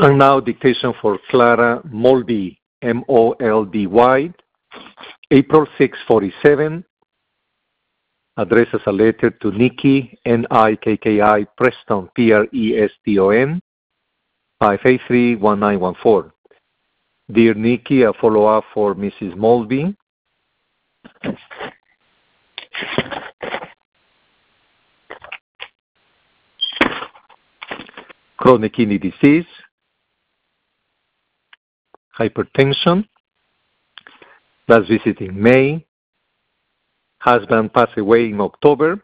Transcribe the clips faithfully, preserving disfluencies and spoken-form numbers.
And now dictation for Clara Molby, M O L B Y, April sixth, forty-seven. Addresses a letter to Nikki, N I K K I, Preston, P R E S T O N, five eight three, one nine one four. Dear Nikki, a follow-up for Missus Molby. Chronic kidney disease, hypertension, last visit in May, husband passed away in October,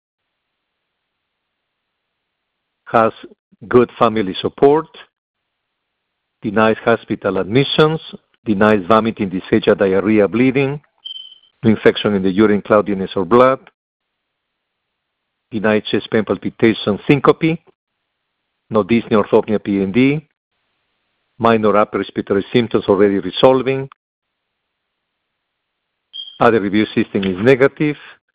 has good family support, denies hospital admissions, denies vomiting, dysphagia, diarrhea, bleeding, infection in the urine, cloudiness or blood, denied chest pain, palpitation, syncope, no dyspnea, orthopnea, P N D, minor upper respiratory symptoms already resolving, other review system is negative,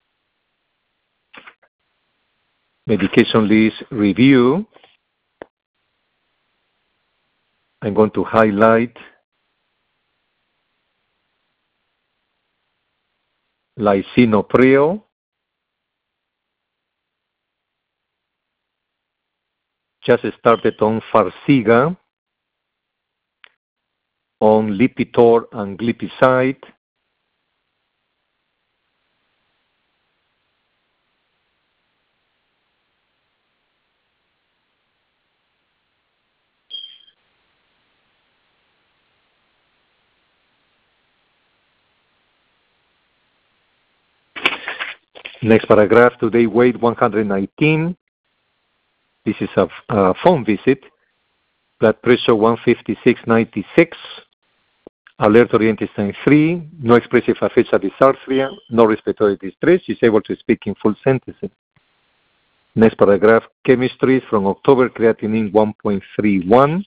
medication list review. I'm going to highlight lisinopril, just started on Farxiga, on Lipitor and Glipizide, next paragraph, today weight one hundred nineteen. This is a, a phone visit. Blood pressure one fifty-six ninety-six. Alert oriented sign three. No expressive aphasia dysarthria. No respiratory distress. She's able to speak in full sentences. Next paragraph, chemistry from October, creatinine one point three one.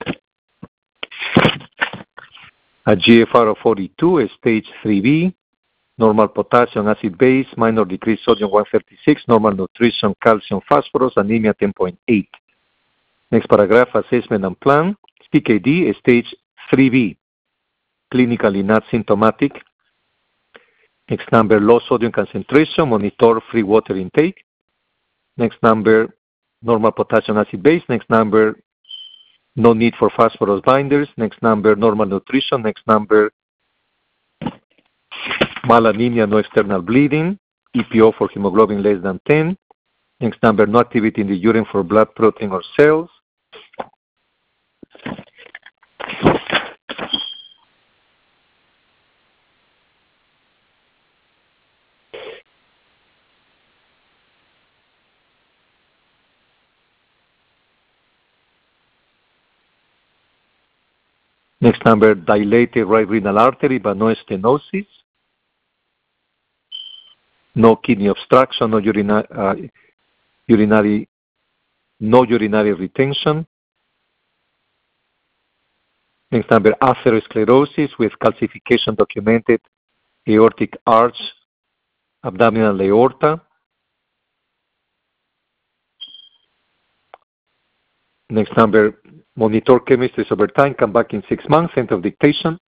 A G F R of forty-two, a stage three B. Normal potassium, acid base, minor decreased sodium one thirty-six, normal nutrition, calcium, phosphorus, anemia ten point eight. Next paragraph, assessment and plan. C K D, stage three B, clinically not symptomatic. Next number, low sodium concentration, monitor free water intake. Next number, normal potassium acid base. Next number, no need for phosphorus binders. Next number, normal nutrition. Next number, malanemia, no external bleeding, E P O for hemoglobin less than ten. Next number, no activity in the urine for blood, protein, or cells. Next number, dilated right renal artery, but no stenosis. No kidney obstruction, no urina, uh, urinary, no urinary retention. Next number, atherosclerosis with calcification documented, aortic arch, abdominal aorta. Next number, monitor chemistry over time, come back in six months, end of dictation.